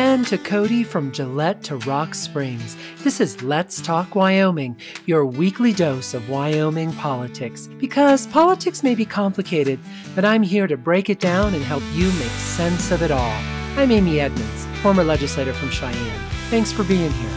and to Cody from Gillette to Rock Springs. This is Let's Talk Wyoming, your weekly dose of Wyoming politics. Because politics may be complicated, but I'm here to break it down and help you make sense of it all. I'm Amy Edmonds, former legislator from Cheyenne. Thanks for being here.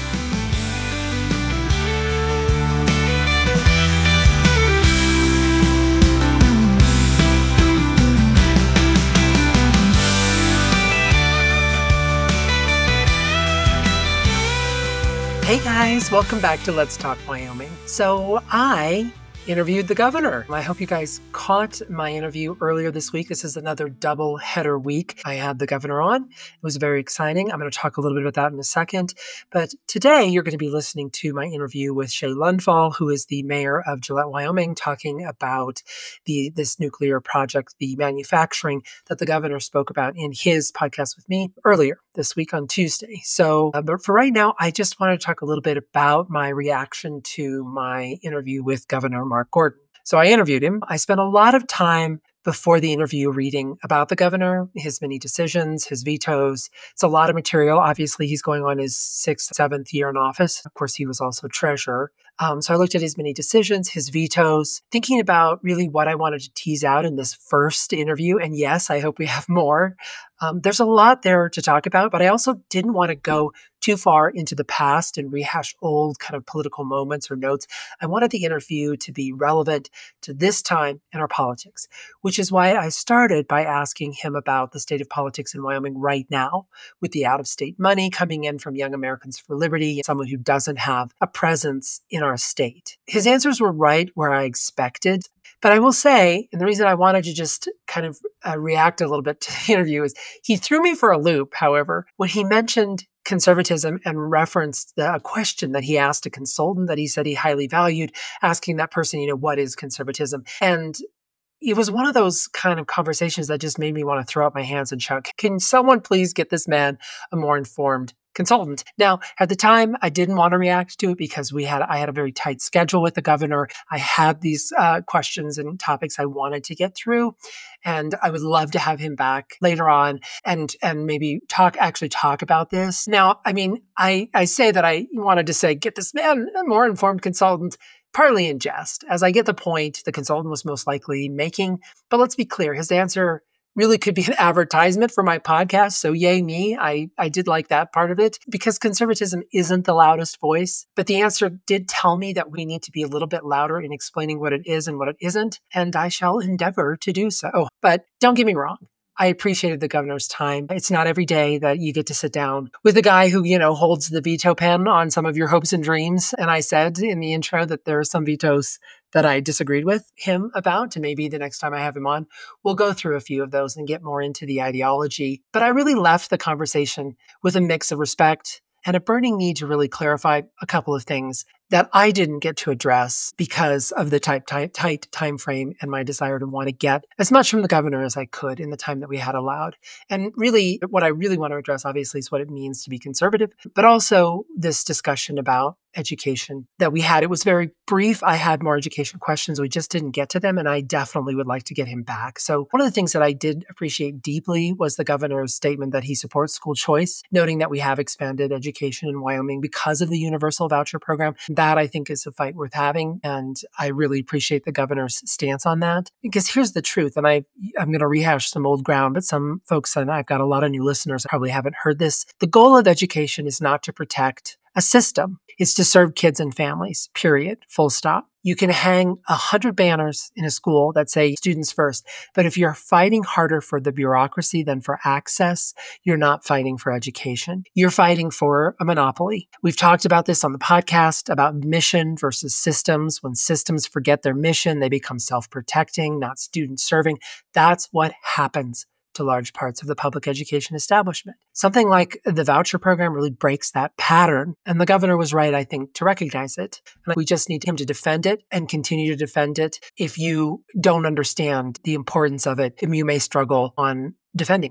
Hey guys, welcome back to Let's Talk Wyoming. So I interviewed the governor. I hope you guys caught my interview earlier this week. This is another double header week. I had the governor on. It was very exciting. I'm going to talk a little bit about that in a second. But today you're going to be listening to my interview with Shay Lundfall, who is the mayor of Gillette, Wyoming, talking about this nuclear project, the manufacturing that the governor spoke about in his podcast with me earlier this week on Tuesday. So, but for right now, I just want to talk a little bit about my reaction to my interview with Governor Mark Gordon. So I interviewed him. I spent a lot of time before the interview reading about the governor, his many decisions, his vetoes. It's a lot of material. Obviously, he's going on his 6th, 7th year in office. Of course, he was also treasurer. So I looked at his many decisions, his vetoes, thinking about really what I wanted to tease out in this first interview. And yes, I hope we have more. There's a lot there to talk about, but I also didn't want to go too far into the past and rehash old kind of political moments or notes. I wanted the interview to be relevant to this time in our politics, which is why I started by asking him about the state of politics in Wyoming right now, with the out-of-state money coming in from Young Americans for Liberty, someone who doesn't have a presence in our state. His answers were right where I expected. But I will say, and the reason I wanted to just kind of react a little bit to the interview is he threw me for a loop, however, when he mentioned conservatism and referenced a question that he asked a consultant that he said he highly valued, asking that person, what is conservatism? And it was one of those kind of conversations that just made me want to throw up my hands and shout, can someone please get this man a more informed consultant? Now, at the time, I didn't want to react to it because I had a very tight schedule with the governor. I had these questions and topics I wanted to get through, and I would love to have him back later on and maybe talk about this. Now, I mean, I say that I wanted to say, get this man a more informed consultant, partly in jest, as I get the point the consultant was most likely making. But let's be clear, his answer really could be an advertisement for my podcast. So yay me. I did like that part of it because conservatism isn't the loudest voice. But the answer did tell me that we need to be a little bit louder in explaining what it is and what it isn't. And I shall endeavor to do so. But don't get me wrong. I appreciated the governor's time. It's not every day that you get to sit down with a guy who, holds the veto pen on some of your hopes and dreams. And I said in the intro that there are some vetoes that I disagreed with him about. And maybe the next time I have him on, we'll go through a few of those and get more into the ideology. But I really left the conversation with a mix of respect and a burning need to really clarify a couple of things that I didn't get to address because of the tight time frame and my desire to want to get as much from the governor as I could in the time that we had allowed. And really, what I really want to address, obviously, is what it means to be conservative, but also this discussion about education that we had. It was very brief. I had more education questions. We just didn't get to them, and I definitely would like to get him back. So one of the things that I did appreciate deeply was the governor's statement that he supports school choice, noting that we have expanded education in Wyoming because of the universal voucher program. That, I think, is a fight worth having, and I really appreciate the governor's stance on that. Because here's the truth, and I'm going to rehash some old ground, but some folks, and I've got a lot of new listeners, probably haven't heard this. The goal of education is not to protect a system. It's to serve kids and families, period, full stop. You can hang 100 banners in a school that say students first, but if you're fighting harder for the bureaucracy than for access, you're not fighting for education. You're fighting for a monopoly. We've talked about this on the podcast about mission versus systems. When systems forget their mission, they become self-protecting, not student-serving. That's what happens to large parts of the public education establishment. Something like the voucher program really breaks that pattern. And the governor was right, I think, to recognize it. And we just need him to defend it and continue to defend it. If you don't understand the importance of it, you may struggle on defending it.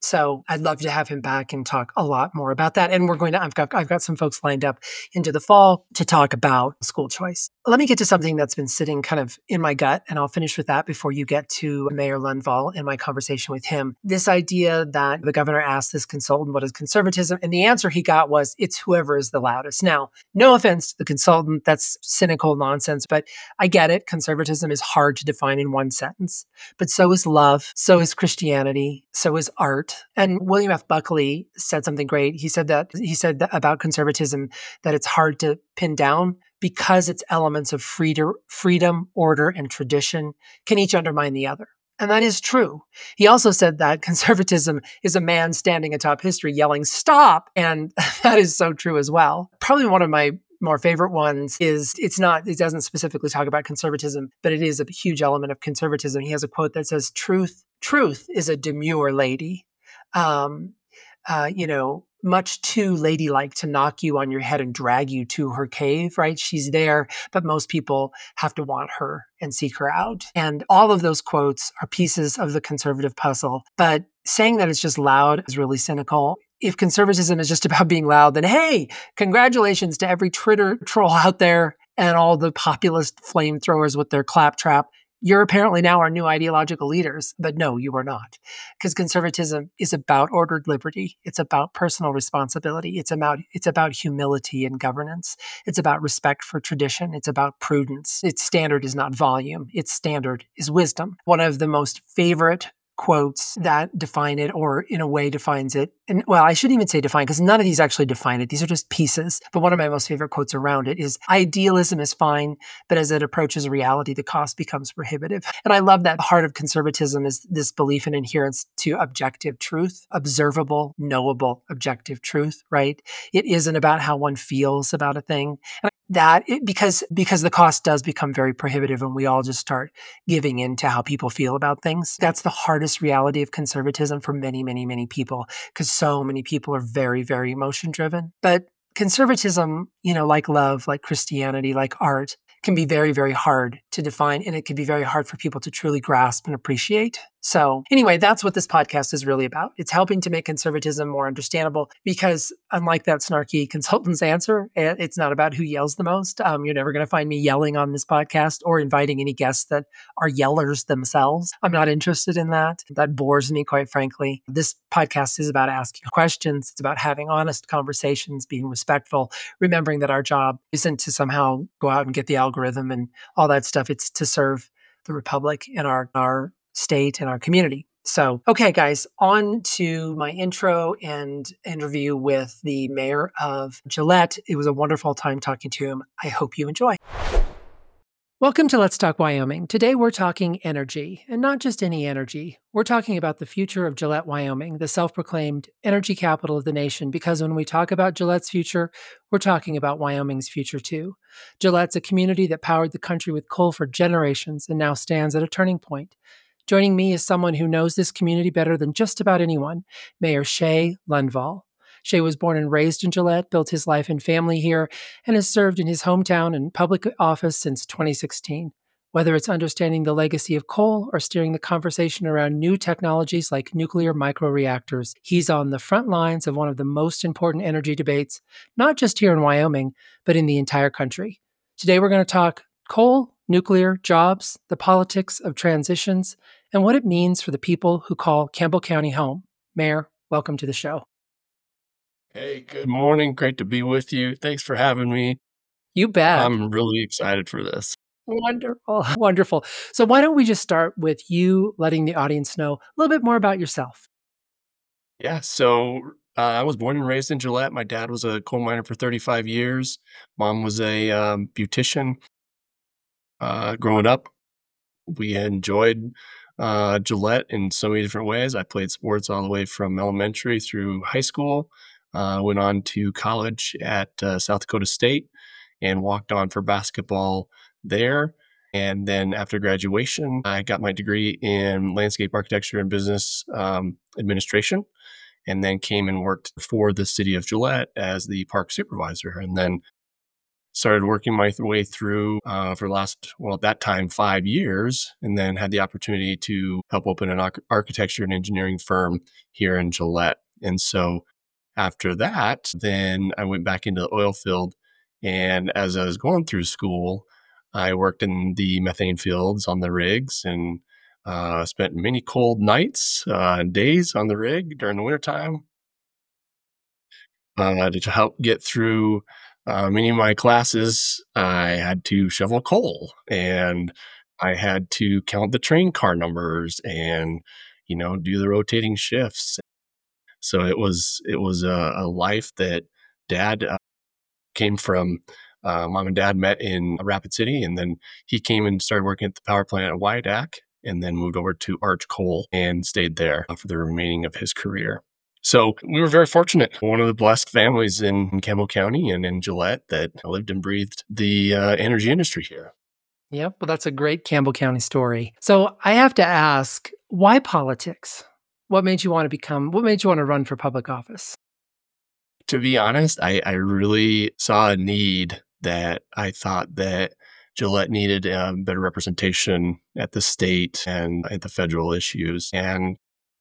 So I'd love to have him back and talk a lot more about that. And I've got some folks lined up into the fall to talk about school choice. Let me get to something that's been sitting kind of in my gut, and I'll finish with that before you get to Mayor Lundvall and my conversation with him. This idea that the governor asked this consultant, what is conservatism? And the answer he got was, it's whoever is the loudest. Now, no offense to the consultant, that's cynical nonsense, but I get it. Conservatism is hard to define in one sentence, but so is love, so is Christianity, so is art. And William F. Buckley said something great. He said that about conservatism that it's hard to pin down because its elements of freedom, order, and tradition can each undermine the other. And that is true. He also said that conservatism is a man standing atop history yelling, "Stop!" And that is so true as well. Probably one of my more favorite ones is it doesn't specifically talk about conservatism, but it is a huge element of conservatism. He has a quote that says, truth is a demure lady. Um, much too ladylike to knock you on your head and drag you to her cave, right? She's there, but most people have to want her and seek her out. And all of those quotes are pieces of the conservative puzzle. But saying that it's just loud is really cynical. If conservatism is just about being loud, then hey, congratulations to every Twitter troll out there and all the populist flamethrowers with their claptrap. You're apparently now our new ideological leaders, but no, you are not. Because conservatism is about ordered liberty. It's about personal responsibility. It's about humility and governance. It's about respect for tradition. It's about prudence. Its standard is not volume. Its standard is wisdom. One of the most favorite quotes that define it, or in a way defines it. And well, I shouldn't even say define, because none of these actually define it. These are just pieces. But one of my most favorite quotes around it is, idealism is fine, but as it approaches reality, the cost becomes prohibitive. And I love that heart of conservatism is this belief and adherence to objective truth, observable, knowable, objective truth, right? It isn't about how one feels about a thing. Because the cost does become very prohibitive and we all just start giving in to how people feel about things. That's the hardest reality of conservatism for many, many, many people, because so many people are very, very emotion driven. But conservatism, like love, like Christianity, like art, can be very, very hard to define, and it can be very hard for people to truly grasp and appreciate. So anyway, that's what this podcast is really about. It's helping to make conservatism more understandable, because unlike that snarky consultant's answer, it's not about who yells the most. You're never going to find me yelling on this podcast or inviting any guests that are yellers themselves. I'm not interested in that. That bores me, quite frankly. This podcast is about asking questions. It's about having honest conversations, being respectful, remembering that our job isn't to somehow go out and get the algorithm and all that stuff. It's to serve the Republic and our state and our community. So, okay, guys, on to my intro and interview with the mayor of Gillette. It was a wonderful time talking to him. I hope you enjoy. Welcome to Let's Talk Wyoming. Today we're talking energy, and not just any energy. We're talking about the future of Gillette, Wyoming, the self-proclaimed energy capital of the nation, because when we talk about Gillette's future, we're talking about Wyoming's future too. Gillette's a community that powered the country with coal for generations and now stands at a turning point. Joining me is someone who knows this community better than just about anyone, Mayor Shay Lundvall. Shay was born and raised in Gillette, built his life and family here, and has served in his hometown and public office since 2016. Whether it's understanding the legacy of coal or steering the conversation around new technologies like nuclear microreactors, he's on the front lines of one of the most important energy debates, not just here in Wyoming, but in the entire country. Today we're going to talk coal, nuclear, jobs, the politics of transitions, and what it means for the people who call Campbell County home. Mayor, welcome to the show. Hey, good morning. Great to be with you. Thanks for having me. You bet. I'm really excited for this. Wonderful. Wonderful. So why don't we just start with you letting the audience know a little bit more about yourself? Yeah, so I was born and raised in Gillette. My dad was a coal miner for 35 years. Mom was a beautician. Growing up, we enjoyed Gillette in so many different ways. I played sports all the way from elementary through high school. Went on to college at South Dakota State and walked on for basketball there. And then after graduation, I got my degree in landscape architecture and business administration, and then came and worked for the city of Gillette as the park supervisor. And then started working my way through for the last, well, at that time, 5 years, and then had the opportunity to help open an architecture and engineering firm here in Gillette. And so after that, then I went back into the oil field. And as I was going through school, I worked in the methane fields on the rigs and spent many cold nights and days on the rig during the wintertime to help get through many of my classes. I had to shovel coal and I had to count the train car numbers and, do the rotating shifts. So it was a life that dad came from. Mom and dad met in Rapid City, and then he came and started working at the power plant at Wyandotte, and then moved over to Arch Coal and stayed there for the remaining of his career. So we were very fortunate. One of the blessed families in Campbell County and in Gillette that lived and breathed the energy industry here. Yep. Well, that's a great Campbell County story. So I have to ask, why politics? What made you want to run for public office? To be honest, I really saw a need that I thought that Gillette needed better representation at the state and at the federal issues. And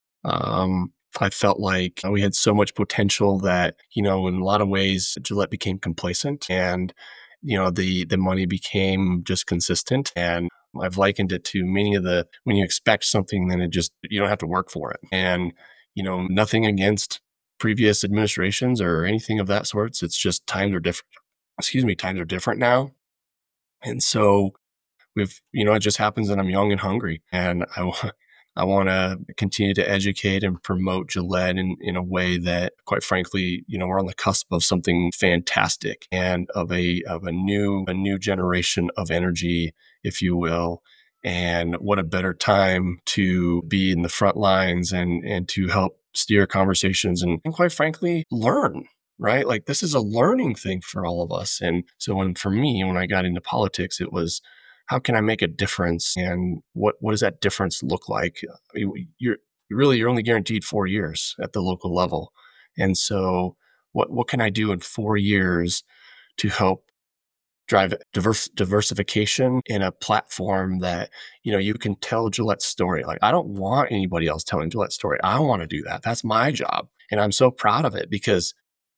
I felt like we had so much potential that, in a lot of ways, Gillette became complacent and, the money became just consistent. And I've likened it to many of when you expect something, then you don't have to work for it. And, nothing against previous administrations or anything of that sorts. It's just times are different. Excuse me, times are different now. And so it just happens that I'm young and hungry, and I want to continue to educate and promote Gillette in a way that, quite frankly, we're on the cusp of something fantastic and of a new generation of energy, if you will. And what a better time to be in the front lines and to help steer conversations and quite frankly, learn, right? Like this is a learning thing for all of us. And so for me, when I got into politics, it was, how can I make a difference? And what does that difference look like? You're only guaranteed 4 years at the local level. And so what can I do in 4 years to help drive diversification in a platform that, you can tell Gillette's story. Like, I don't want anybody else telling Gillette's story. I want to do that. That's my job. And I'm so proud of it because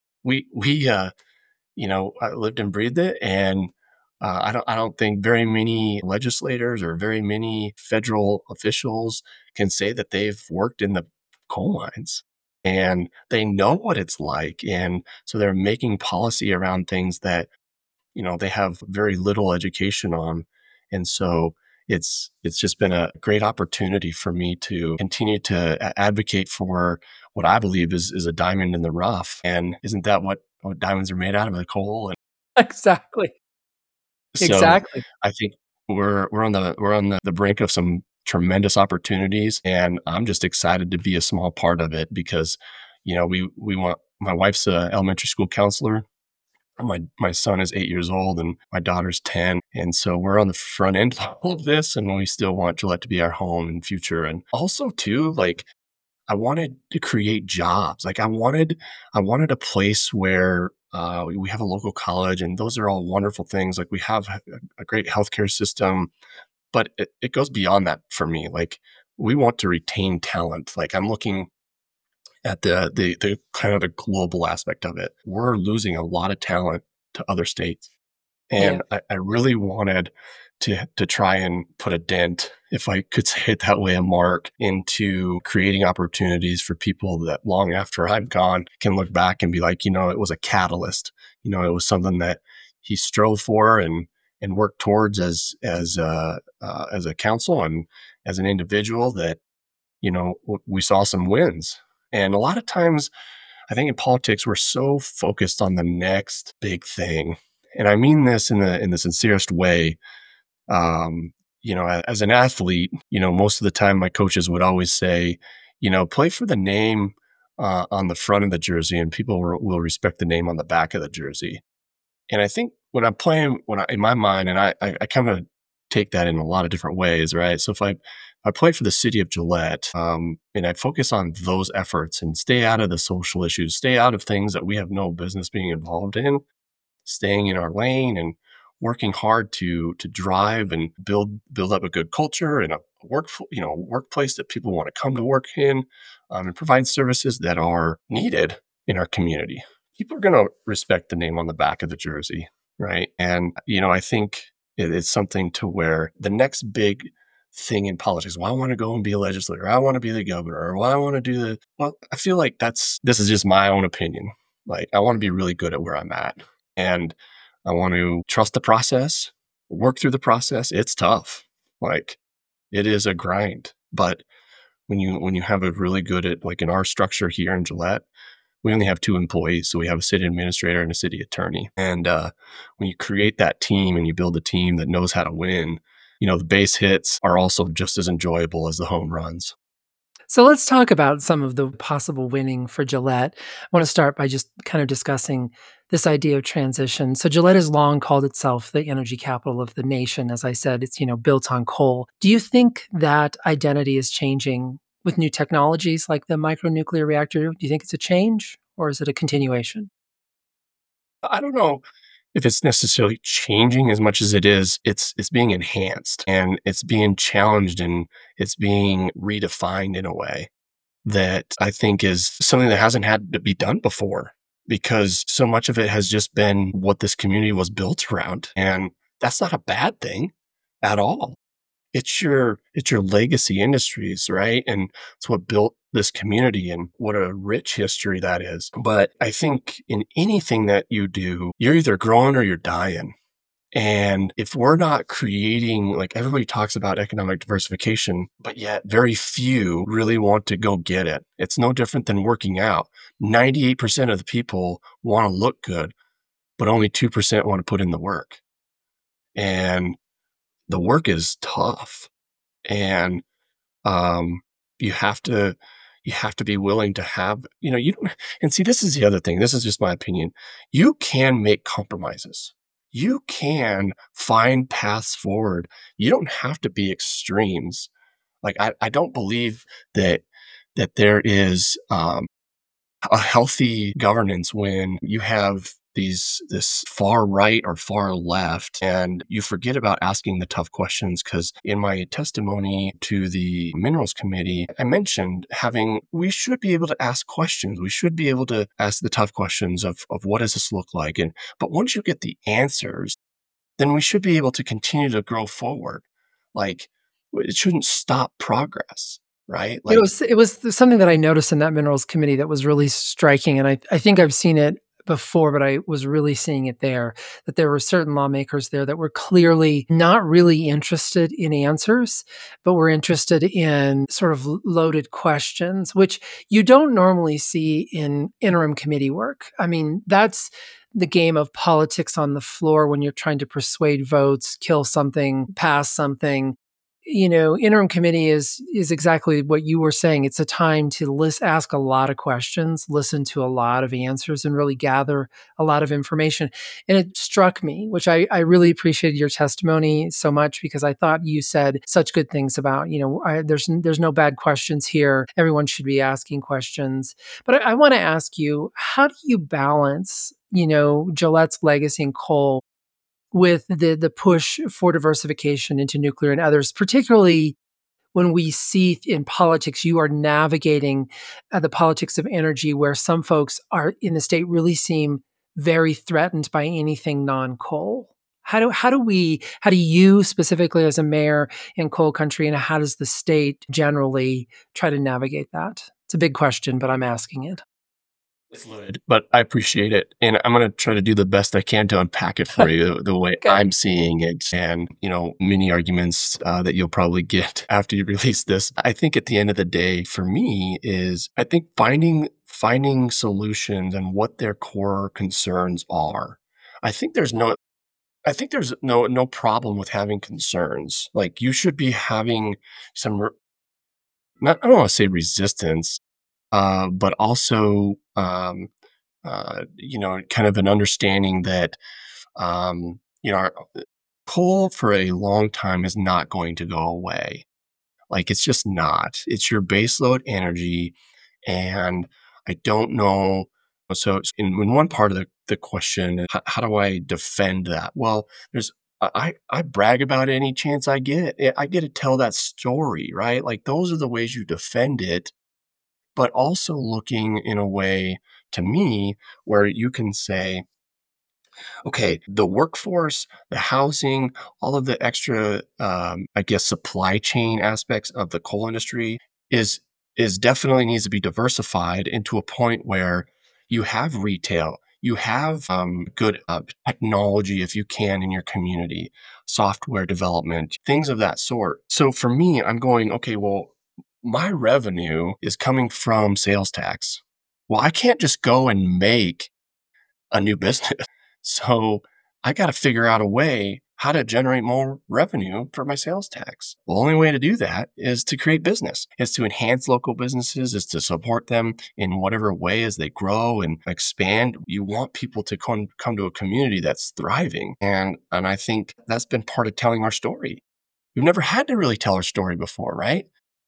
we I lived and breathed it. And I don't think very many legislators or very many federal officials can say that they've worked in the coal mines and they know what it's like. And so they're making policy around things that, they have very little education on. And so it's just been a great opportunity for me to continue to advocate for what I believe is a diamond in the rough. And isn't that what diamonds are made out of, the coal? And Exactly. so Exactly. I think we're on the brink of some tremendous opportunities, and I'm just excited to be a small part of it because, we want. My wife's a elementary school counselor. My son is 8 years old and my daughter's 10. And so we're on the front end of all of this, and we still want Gillette to be our home in future. And also too, like I wanted to create jobs. Like I wanted a place where we have a local college, and those are all wonderful things. Like we have a great healthcare system, but it goes beyond that for me. Like we want to retain talent. Like I'm looking at the kind of the global aspect of it. We're losing a lot of talent to other states. Yeah. And I really wanted to try and put a dent, if I could say it that way, a mark into creating opportunities for people that long after I'm gone can look back and be like, it was a catalyst. It was something that he strove for and worked towards as a council and as an individual that, we saw some wins. And a lot of times I think in politics, we're so focused on the next big thing. And I mean this in the sincerest way. Um, as an athlete, most of the time my coaches would always say, play for the name on the front of the jersey, and people will respect the name on the back of the jersey. And I think when I'm playing, in my mind, and I kind of take that in a lot of different ways, right? So if I play for the city of Gillette, and I focus on those efforts and stay out of the social issues, stay out of things that we have no business being involved in, staying in our lane and working hard to drive and build up a good culture and a workplace that people want to come to work in, and provide services that are needed in our community. People are going to respect the name on the back of the jersey, right? And I think it's something to where the next big thing in politics, well, I want to go and be a legislator, I want to be the governor, or well, I want to do I feel like this is just my own opinion. Like, I want to be really good at where I'm at. And I want to trust the process, work through the process. It's tough. Like, it is a grind. But when you have a really good at, like, in our structure here in Gillette, we only have 2 employees. So we have a city administrator and a city attorney. And when you create that team and you build a team that knows how to win, the base hits are also just as enjoyable as the home runs. So let's talk about some of the possible winning for Gillette. I want to start by just kind of discussing this idea of transition. So Gillette has long called itself the energy capital of the nation. As I said, it's, built on coal. Do you think that identity is changing with new technologies like the micronuclear reactor? Do you think it's a change or is it a continuation? I don't know if it's necessarily changing as much as it's being enhanced and it's being challenged and it's being redefined in a way that I think is something that hasn't had to be done before, because so much of it has just been what this community was built around. And that's not a bad thing at all. It's your legacy industries, right? And it's what built this community and what a rich history that is. But I think in anything that you do, you're either growing or you're dying. And if we're not creating, like, everybody talks about economic diversification, but yet very few really want to go get it. It's no different than working out. 98% of the people want to look good, but only 2% want to put in the work. And the work is tough. And um, you have to be willing to have, you don't, and see, this is the other thing. This is just my opinion. You can make compromises. You can find paths forward. You don't have to be extremes. Like, I don't believe that there is a healthy governance when you have this far right or far left and you forget about asking the tough questions. Because in my testimony to the minerals committee, I mentioned we should be able to ask questions. We should be able to ask the tough questions of what does this look like? But once you get the answers, then we should be able to continue to grow forward. Like, it shouldn't stop progress, right? Like, It was something that I noticed in that minerals committee that was really striking, and I think I've seen it before, but I was really seeing it there, that there were certain lawmakers there that were clearly not really interested in answers, but were interested in sort of loaded questions, which you don't normally see in interim committee work. I mean, that's the game of politics on the floor when you're trying to persuade votes, kill something, pass something. Interim committee is exactly what you were saying. It's a time to ask a lot of questions, listen to a lot of answers, and really gather a lot of information. And it struck me, which I really appreciated your testimony so much, because I thought you said such good things about, there's no bad questions here. Everyone should be asking questions. But I want to ask you, how do you balance, Gillette's legacy in coal with the push for diversification into nuclear and others, particularly when we see in politics, you are navigating the politics of energy, where some folks are in the state really seem very threatened by anything non-coal. How do you specifically as a mayor in coal country, and how does the state generally try to navigate that? It's a big question, but I'm asking it. it's loaded, but I appreciate it. And I'm going to try to do the best I can to unpack it for you the way Okay. I'm seeing it. And, many arguments that you'll probably get after you release this. I think at the end of the day, for me, is I think finding solutions and what their core concerns are. I think there's no no problem with having concerns. Like, you should be having some not, I don't want to say resistance, but also, kind of an understanding that, our coal for a long time is not going to go away. Like, it's just not. It's your baseload energy. And I don't know So in one part of the question, how do I defend that? Well, there's I brag about any chance I get. I get to tell that story, right? Like those are the ways you defend it, but also looking in a way to me where you can say, okay, the workforce, the housing, all of the extra, I guess, supply chain aspects of the coal industry is is definitely needs to be diversified into a point where you have retail, you have good technology if you can in your community, software development, things of that sort. So for me, I'm going, okay, well, my revenue is coming from sales tax. Well, I can't just go and make a new business. So I got to figure out a way how to generate more revenue for my sales tax. The only way to do that is to create business, is to enhance local businesses, is to support them in whatever way as they grow and expand. You want people to come to a community that's thriving. And I think that's been part of telling our story. We've never had to really tell our story before, right?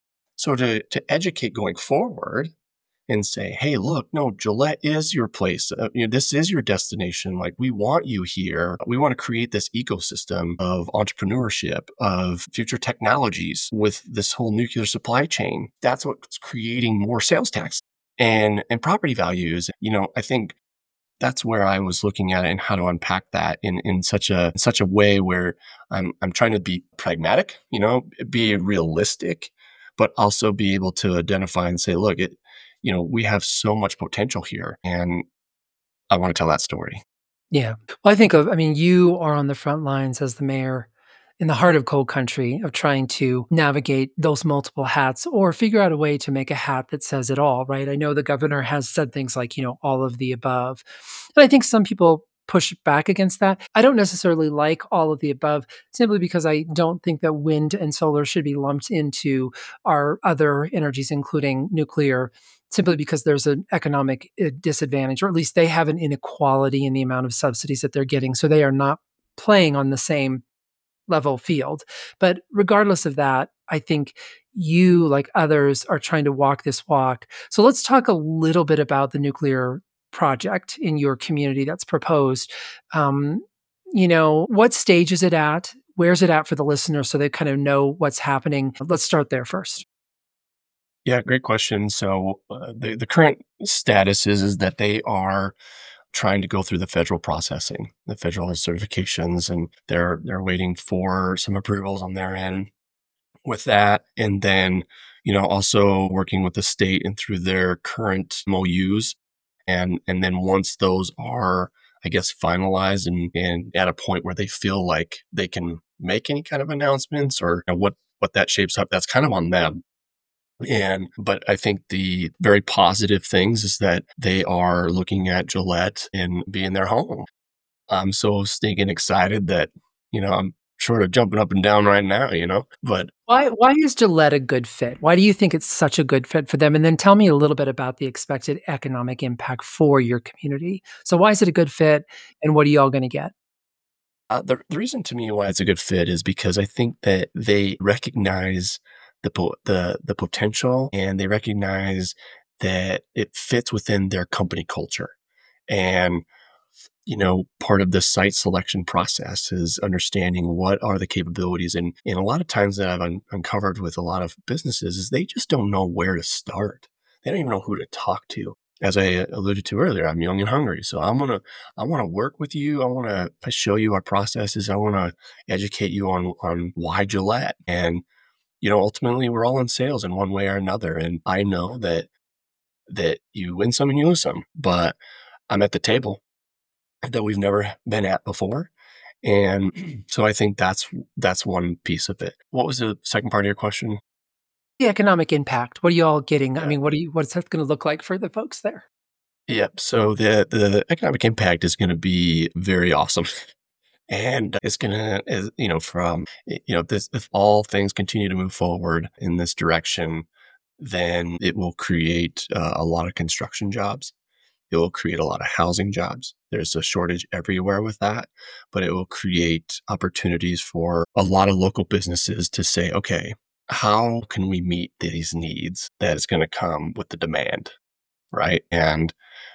So to educate going forward, and say, "Hey, look, no, Gillette is your place. This is your destination. Like, we want you here. We want to create this ecosystem of entrepreneurship, of future technologies with this whole nuclear supply chain." That's what's creating more sales tax and property values. I think that's where I was looking at it and how to unpack that in such a way where I'm trying to be pragmatic, be realistic, but also be able to identify and say, look, we have so much potential here, and I want to tell that story. Yeah. Well, I mean, you are on the front lines as the mayor in the heart of coal country of trying to navigate those multiple hats or figure out a way to make a hat that says it all, right? I know the governor has said things like, all of the above. And I think some people push back against that. I don't necessarily like all of the above simply because I don't think that wind and solar should be lumped into our other energies, including nuclear, simply because there's an economic disadvantage, or at least they have an inequality in the amount of subsidies that they're getting. So they are not playing on the same level field. But regardless of that, I think you, like others, are trying to walk this walk. So let's talk a little bit about the nuclear project in your community that's proposed. Um, what stage is it at? Where's it at for the listener so they kind of know what's happening? Let's start there first. Yeah, great question. So the current status is that they are trying to go through the federal processing, the federal certifications, and they're waiting for some approvals on their end with that. And then, also working with the state and through their current MOUs. And then once those are, I guess, finalized and at a point where they feel like they can make any kind of announcements or what that shapes up, that's kind of on them. But I think the very positive things is that they are looking at Gillette and being their home. I'm so stinking excited that, I'm sort of jumping up and down right now, but Why is Gillette a good fit? Why do you think it's such a good fit for them? And then tell me a little bit about the expected economic impact for your community. So why is it a good fit, and what are y'all gonna get? the reason to me why it's a good fit is because I think that they recognize the potential, and they recognize that it fits within their company culture. And part of the site selection process is understanding what are the capabilities. And a lot of times that I've uncovered with a lot of businesses is they just don't know where to start. They don't even know who to talk to. As I alluded to earlier, I'm young and hungry. So I want to work with you. I want to show you our processes. I want to educate you on why Gillette. And, ultimately we're all in sales in one way or another. And I know that you win some and you lose some, but I'm at the table that we've never been at before. And so I think that's one piece of it. What was the second part of your question? The economic impact, what are y'all getting? I Yeah. mean, what's that gonna look like for the folks there? Yep. So the economic impact is going to be very awesome. And it's gonna, from this, if all things continue to move forward in this direction, then it will create a lot of construction jobs. It will create a lot of housing jobs. There's a shortage everywhere with that, but it will create opportunities for a lot of local businesses to say, okay, how can we meet these needs that is going to come with the demand? right? And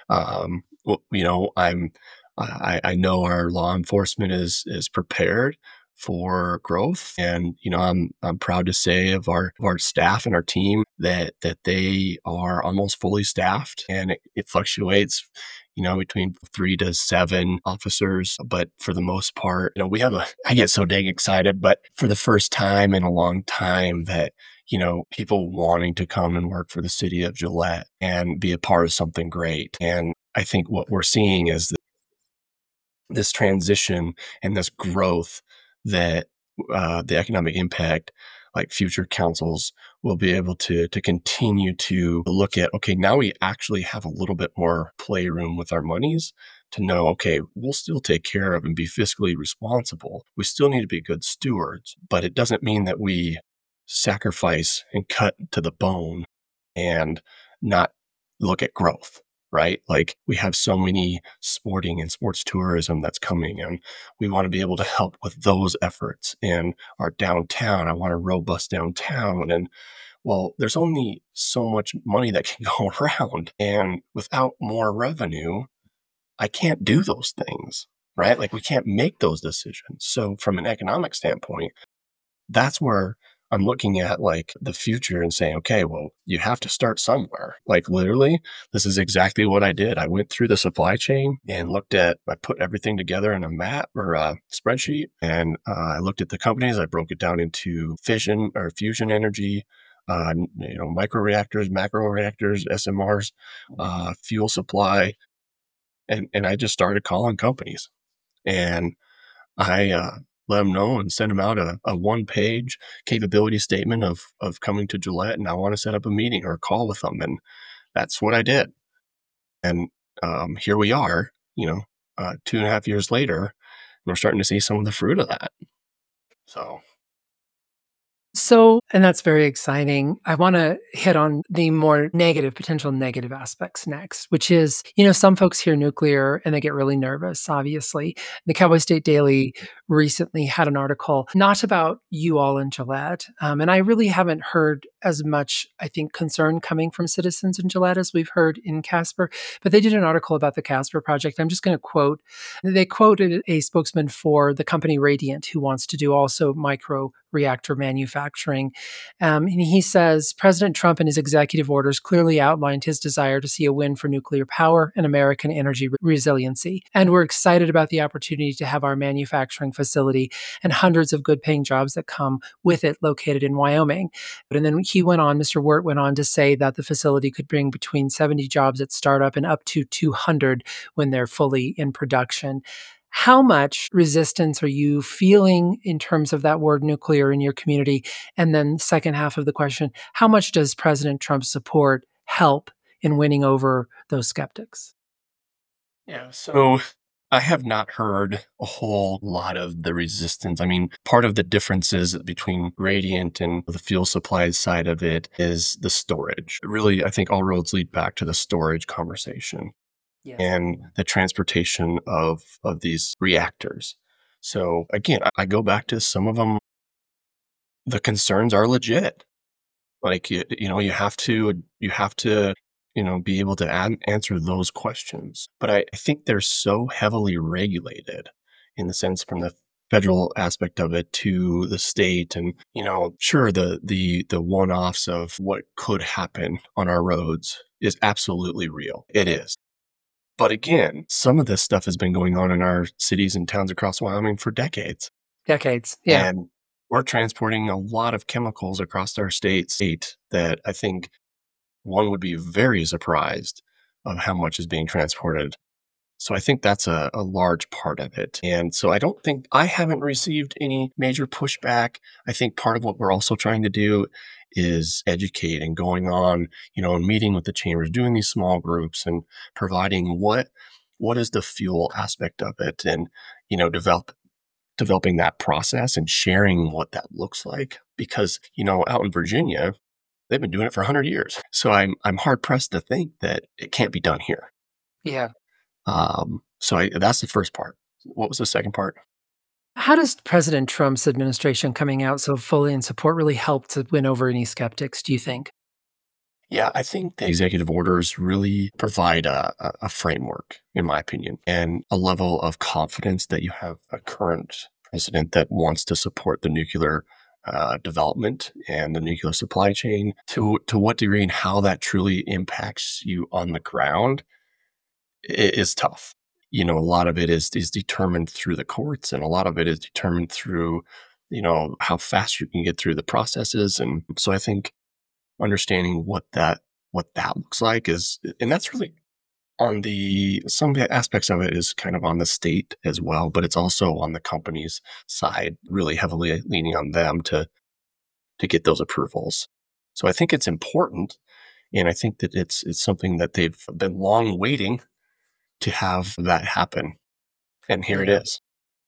I know our law enforcement is prepared for growth, and I'm proud to say of our staff and our team that they are almost fully staffed, and it fluctuates. Between 3 to 7 officers, but for the most part, I get so dang excited, but for the first time in a long time that people wanting to come and work for the city of Gillette and be a part of something great. And I think what we're seeing is this transition and this growth that the economic impact, like future councils, will be able to continue to look at. Okay, now we actually have a little bit more playroom with our monies to know. Okay, we'll still take care of and be fiscally responsible. We still need to be good stewards, but it doesn't mean that we sacrifice and cut to the bone and not look at growth, right? Like we have so many sporting and sports tourism that's coming, and we want to be able to help with those efforts in our downtown. I want a robust downtown. And well, there's only so much money that can go around. And without more revenue, I can't do those things, right? Like we can't make those decisions. So from an economic standpoint, that's where I'm looking at like the future and saying, okay, well, you have to start somewhere. Like literally, this is exactly what I did. I went through the supply chain and I put everything together in a map or a spreadsheet. And I looked at the companies. I broke it down into fission or fusion energy, micro reactors, macro reactors, SMRs, fuel supply. And I just started calling companies. And I let them know and send them out a one-page capability statement of coming to Gillette, and I want to set up a meeting or a call with them, and that's what I did. And here we are, 2.5 years later, and we're starting to see some of the fruit of that. So And that's very exciting. I want to hit on the more negative, potential negative aspects next, which is, some folks hear nuclear and they get really nervous, obviously. The Cowboy State Daily recently had an article, not about you all in Gillette. And I really haven't heard as much, I think, concern coming from citizens in Gillette as we've heard in Casper. But they did an article about the Casper project. I'm just going to quote, they quoted a spokesman for the company Radiant, who wants to do also micro reactor manufacturing. And he says President Trump in his executive orders clearly outlined his desire to see a win for nuclear power and American energy resiliency. And we're excited about the opportunity to have our manufacturing facility and hundreds of good paying jobs that come with it located in Wyoming. And then Mr. Wirt went on to say that the facility could bring between 70 jobs at startup and up to 200 when they're fully in production. How much resistance are you feeling in terms of that word nuclear in your community? And then, second half of the question, how much does President Trump's support help in winning over those skeptics? yeah, so I have not heard a whole lot of the resistance. I mean, part of the differences between Radiant and the fuel supply side of it is the storage. Really, I think all roads lead back to the storage conversation Yes. and the transportation of these reactors. So again, I go back to some of them. The concerns are legit. Like you have to be able to answer those questions. But I think they're so heavily regulated in the sense from the federal aspect of it to the state, and sure, the one-offs of what could happen on our roads is absolutely real. It is. But again, some of this stuff has been going on in our cities and towns across Wyoming for decades. Decades. Yeah. And we're transporting a lot of chemicals across our state that I think one would be very surprised of how much is being transported. So I think that's a large part of it. And so I haven't received any major pushback. I think part of what we're also trying to do is educate and going on, and meeting with the chambers, doing these small groups and providing what is the fuel aspect of it, and, developing that process and sharing what that looks like. Because, out in Virginia, they've been doing it for 100 years. So I'm hard pressed to think that it can't be done here. Yeah. That's the first part. What was the second part? How does President Trump's administration coming out so fully in support really help to win over any skeptics, do you think? Yeah, I think the executive orders really provide a framework, in my opinion, and a level of confidence that you have a current president that wants to support the nuclear development and the nuclear supply chain. To what degree and how that truly impacts you on the ground is tough. A lot of it is determined through the courts, and a lot of it is determined through, how fast you can get through the processes. And so I think understanding what that looks like is, and that's really on the some of the aspects of it is kind of on the state as well, but it's also on the company's side, really heavily leaning on them to get those approvals. So I think it's important, and I think that it's something that they've been long waiting to have that happen, and here it Yeah. is.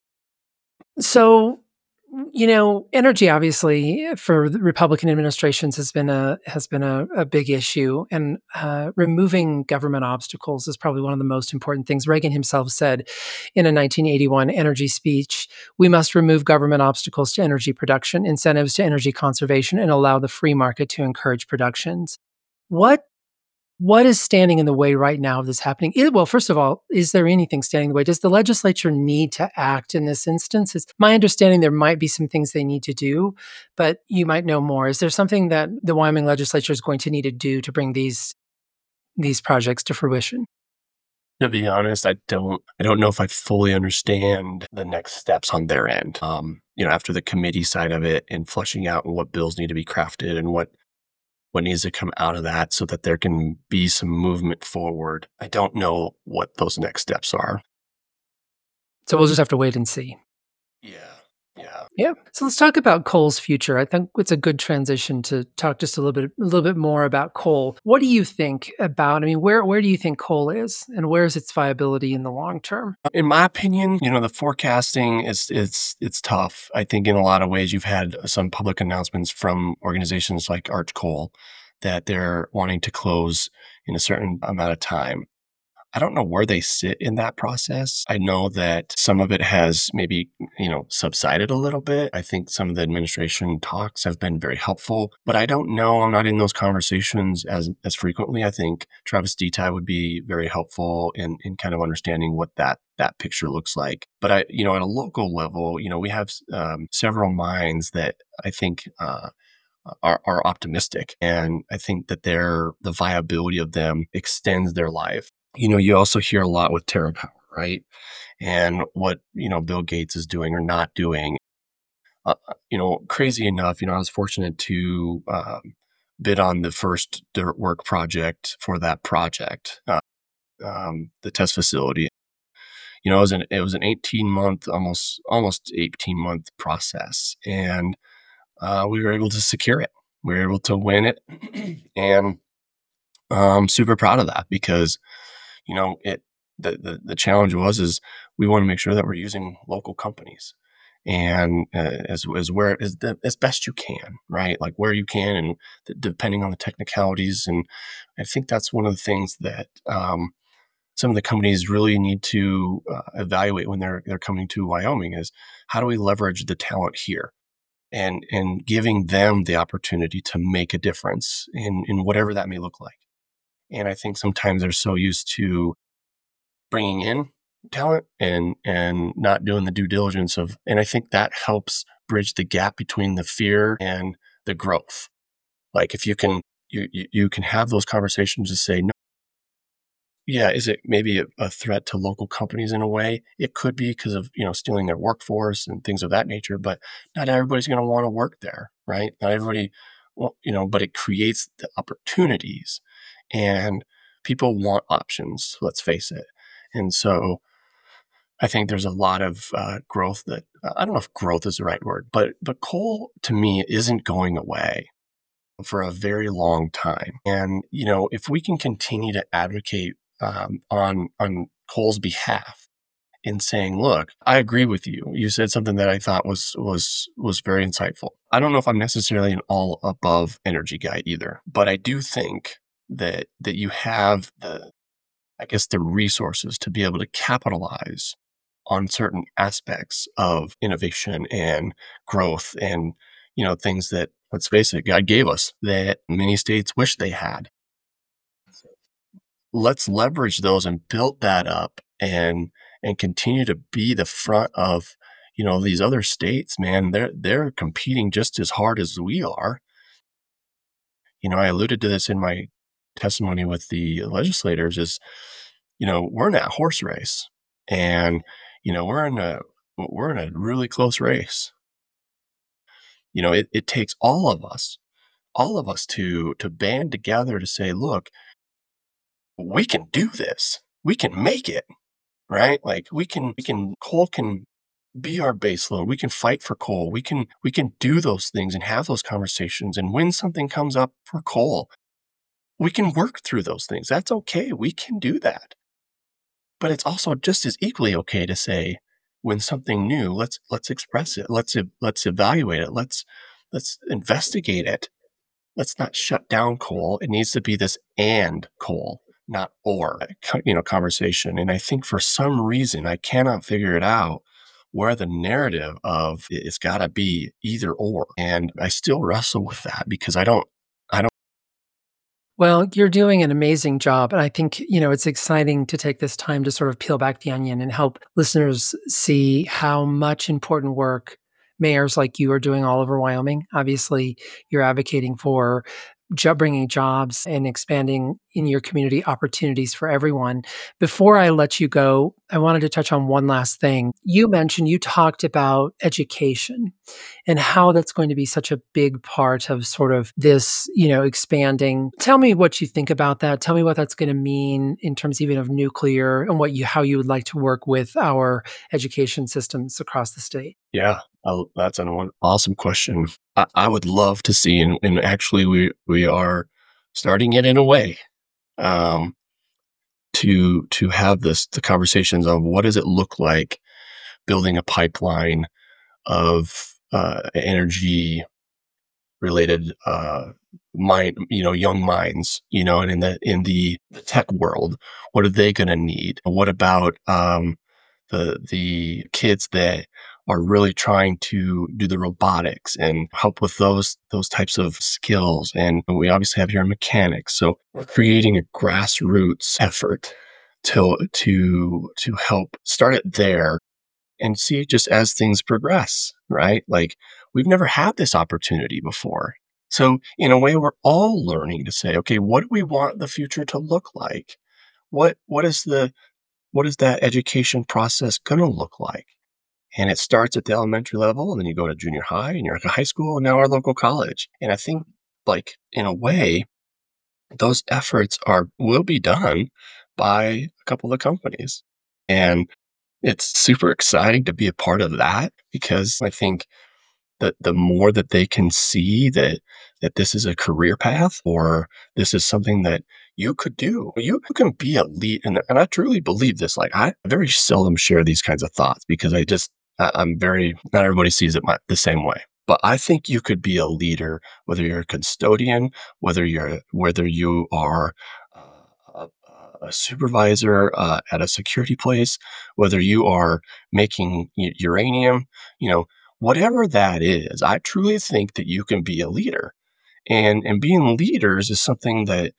So, energy obviously for the Republican administrations has been a big issue, and removing government obstacles is probably one of the most important things. Reagan himself said in a 1981 energy speech, "We must remove government obstacles to energy production, incentives to energy conservation, and allow the free market to encourage productions." What what is standing in the way right now of this happening? Well, first of all, is there anything standing in the way? Does the legislature need to act in this instance? It's my understanding there might be some things they need to do, but you might know more. Is there something that the Wyoming legislature is going to need to do to bring these projects to fruition? To be honest, I don't know if I fully understand the next steps on their end. After the committee side of it and fleshing out what bills need to be crafted and what needs to come out of that so that there can be some movement forward. I don't know what those next steps are. So we'll just have to wait and see. Yeah. Yeah. Yeah. So let's talk about coal's future. I think it's a good transition to talk just a little bit more about coal. What do you think about? I mean, where do you think coal is, and where is its viability in the long term? In my opinion, the forecasting is it's tough. I think in a lot of ways you've had some public announcements from organizations like Arch Coal that they're wanting to close in a certain amount of time. I don't know where they sit in that process. I know that some of it has maybe, subsided a little bit. I think some of the administration talks have been very helpful, but I don't know. I'm not in those conversations as frequently. I think Travis Deti would be very helpful in kind of understanding what that picture looks like. But at a local level, we have several mines that I think are optimistic, and I think that the viability of them extends their life. You also hear a lot with TerraPower, right? And what, Bill Gates is doing or not doing. Crazy enough, I was fortunate to bid on the first dirt work project for that project, the test facility. It was an 18-month, almost 18-month process, and we were able to secure it. We were able to win it, and I'm super proud of that because it the challenge is we want to make sure that we're using local companies and as best you can, right? Like where you can, and depending on the technicalities. And I think that's one of the things that some of the companies really need to evaluate when they're coming to Wyoming is how do we leverage the talent here, and giving them the opportunity to make a difference in whatever that may look like. And I think sometimes they're so used to bringing in talent and not doing the due diligence of, and I think that helps bridge the gap between the fear and the growth. Like if you can have those conversations to say, no, yeah, is it maybe a threat to local companies in a way? It could be because of, stealing their workforce and things of that nature, but not everybody's going to want to work there, right? Not everybody, well, but it creates the opportunities, and people want options, let's face it. And so I think there's a lot of growth that I don't know if growth is the right word, but coal to me isn't going away for a very long time. And if we can continue to advocate on coal's behalf in saying, "Look, I agree with you. You said something that I thought was very insightful." I don't know if I'm necessarily an all above energy guy either, but I do think that you have the resources to be able to capitalize on certain aspects of innovation and growth and, things that, let's face it, God gave us that many states wish they had. let's leverage those and build that up and continue to be the front of, these other states, man. They're competing just as hard as we are. I alluded to this in my testimony with the legislators is, we're in that horse race and, we're in a really close race. It takes all of us to band together to say, look, we can do this. We can make it, right? Like coal can be our base load. We can fight for coal. We can do those things and have those conversations. And when something comes up for coal, we can work through those things. That's okay. We can do that. But it's also just as equally okay to say, when something new, let's express it. Let's evaluate it. Let's investigate it. Let's not shut down coal. It needs to be this and coal, not or, conversation. And I think for some reason, I cannot figure it out where the narrative of it's got to be either or. And I still wrestle with that because I don't, Well, you're doing an amazing job. And I think, it's exciting to take this time to sort of peel back the onion and help listeners see how much important work mayors like you are doing all over Wyoming. Obviously, you're advocating for bringing jobs and expanding in your community opportunities for everyone. Before I let you go, I wanted to touch on one last thing. You talked about education and how that's going to be such a big part of sort of this, expanding. Tell me what you think about that. Tell me what that's going to mean in terms even of nuclear and how you would like to work with our education systems across the state. yeah, that's an awesome question. I would love to see, and actually we are starting it in a way, um, to have the conversations of what does it look like building a pipeline of energy related young minds, and in the tech world, what are they going to need? What about the kids that are really trying to do the robotics and help with those types of skills? And we obviously have here mechanics, so we're creating a grassroots effort to help start it there and see it just as things progress, right? Like we've never had this opportunity before. So in a way, we're all learning to say, okay, what do we want the future to look like? What is that education process going to look like? And it starts at the elementary level, and then you go to junior high, and you're at high school, and now our local college. And I think, like in a way, those efforts will be done by a couple of the companies, and it's super exciting to be a part of that because I think that the more that they can see that this is a career path or this is something that you could do, you can be a lead. And I truly believe this. Like I very seldom share these kinds of thoughts because I'm very, not everybody sees it the same way. But I think you could be a leader, whether you're a custodian, whether you are a, a supervisor at a security place, whether you are making uranium, you know, whatever that is. I truly think that you can be a leader, and being leaders is something that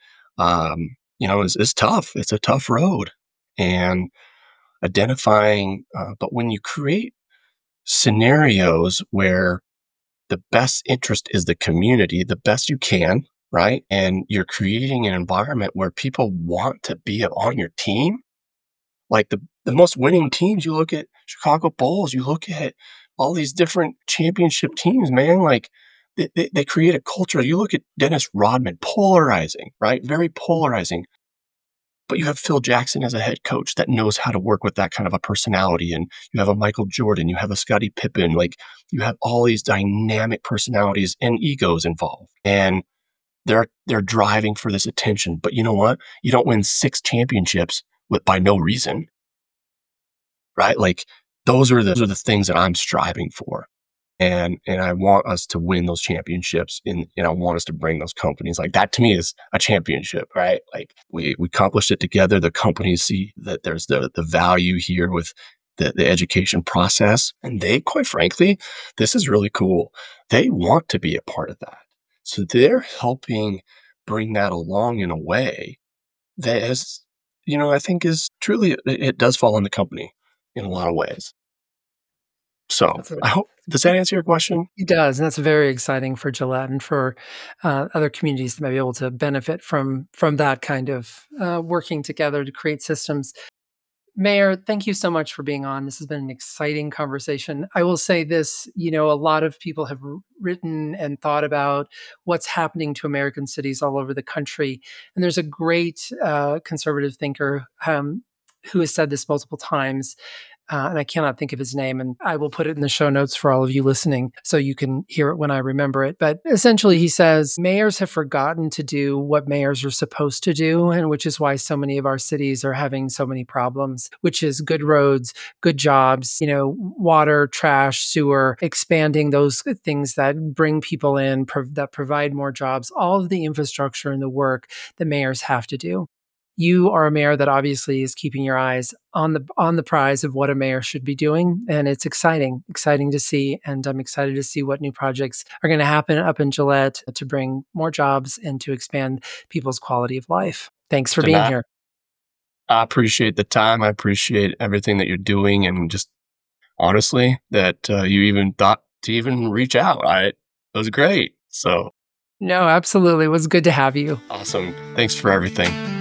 is tough. It's a tough road, and identifying. But when you create scenarios where the best interest is the community, the best you can, right? And you're creating an environment where people want to be on your team. Like the most winning teams, you look at Chicago Bulls, you look at all these different championship teams, man. Like they create a culture. You look at Dennis Rodman, polarizing, right? Very polarizing. But you have Phil Jackson as a head coach that knows how to work with that kind of a personality. And you have a Michael Jordan, you have a Scottie Pippen, like you have all these dynamic personalities and egos involved. And they're driving for this attention. But you know what? You don't win 6 championships by no reason, right? Like those are the things that I'm striving for. And I want us to win those championships and I want us to bring those companies. Like that to me is a championship, right? Like we accomplished it together. The companies see that there's the value here with the education process. And they, quite frankly, this is really cool. They want to be a part of that. So they're helping bring that along in a way that is I think is truly it does fall on the company in a lot of ways. So That's a I hope does that answer your question? It does, and that's very exciting for Gillette and for other communities that may be able to benefit from that kind of working together to create systems. Mayor, thank you so much for being on. This has been an exciting conversation. I will say this, a lot of people have written and thought about what's happening to American cities all over the country. And there's a great conservative thinker who has said this multiple times, and I cannot think of his name, and I will put it in the show notes for all of you listening so you can hear it when I remember it. But essentially, he says mayors have forgotten to do what mayors are supposed to do, and which is why so many of our cities are having so many problems, which is good roads, good jobs, water, trash, sewer, expanding those things that bring people in, that provide more jobs, all of the infrastructure and the work that mayors have to do. You are a mayor that obviously is keeping your eyes on the prize of what a mayor should be doing, and it's exciting to see. And I'm excited to see what new projects are going to happen up in Gillette to bring more jobs and to expand people's quality of life. Thanks for And being I, here. I appreciate the time. I appreciate everything that you're doing, and just honestly that you even thought to even reach out. It was great. So No, absolutely, it was good to have you. awesome. Thanks for everything.